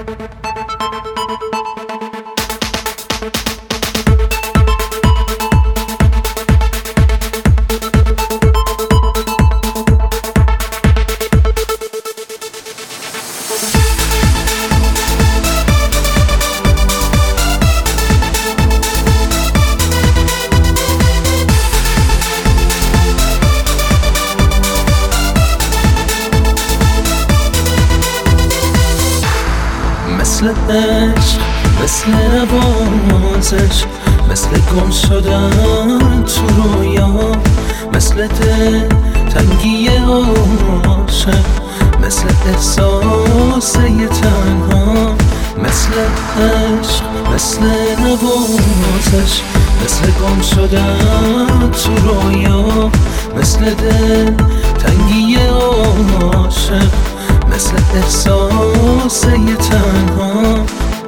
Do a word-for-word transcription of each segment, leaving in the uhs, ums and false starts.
مثل عشق، مثل نوازش، مثل گم شدن تو رویا، مثل دل تنگی عاشق، مثل احساس یه تنها. مثل عشق، مثل نوازش، مثل گم شدن تو رویا، مثل دل تنگی عاشق، مثل احساس یه تنها.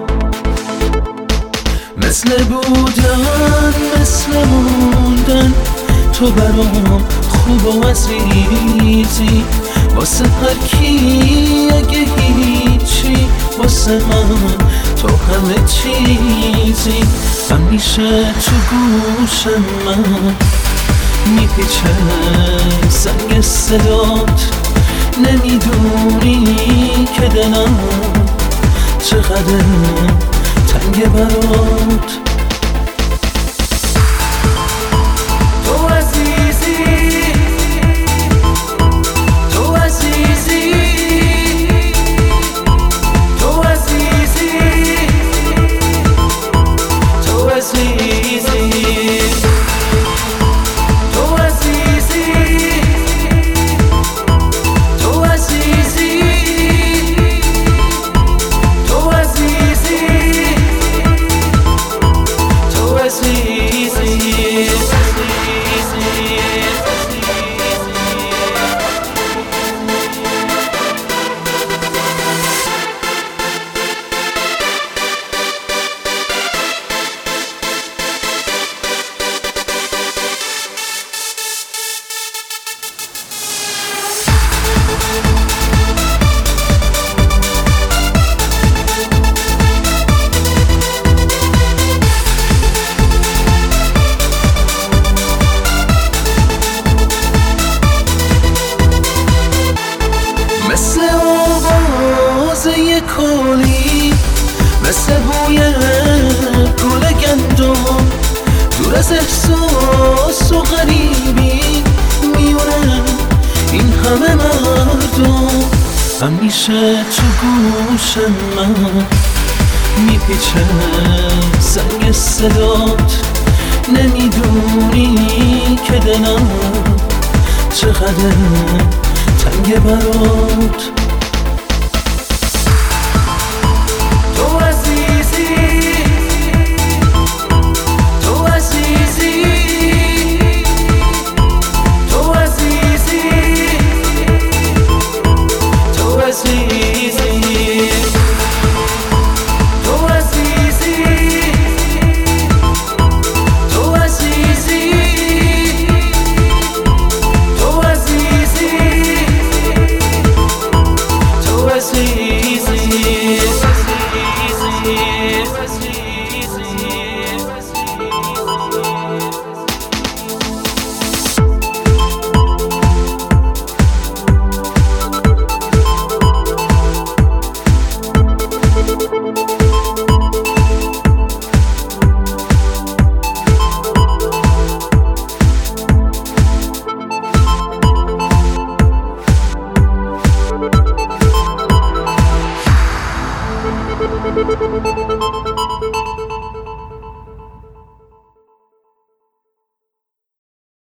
مثل بودن، مثل موندن، تو برام خوب و عزیزی، واسه هر کی اگه هیچی، واسه من تو همه چیزی. همیشه تو گوش من میپیچه زنگ صدات، نمیدونی که دلم چقدر تنگه برات. تو عزیزی، تو عزیزی، تو عزیزی، تو عزیزی، مثل آواز یه کلی، مثل بوی گل گندم، دور از احساس و غریبی میونه این همه مردم. همیشه تو گوش من میپیچه زنگ صدات، نمیدونی که دلم چقدر تنگه برات. تو عزیزی، تو عزیزی، تو عزیزی، تو عزیزی، تو عزیزی، تو عزیزی، تو عزیزی.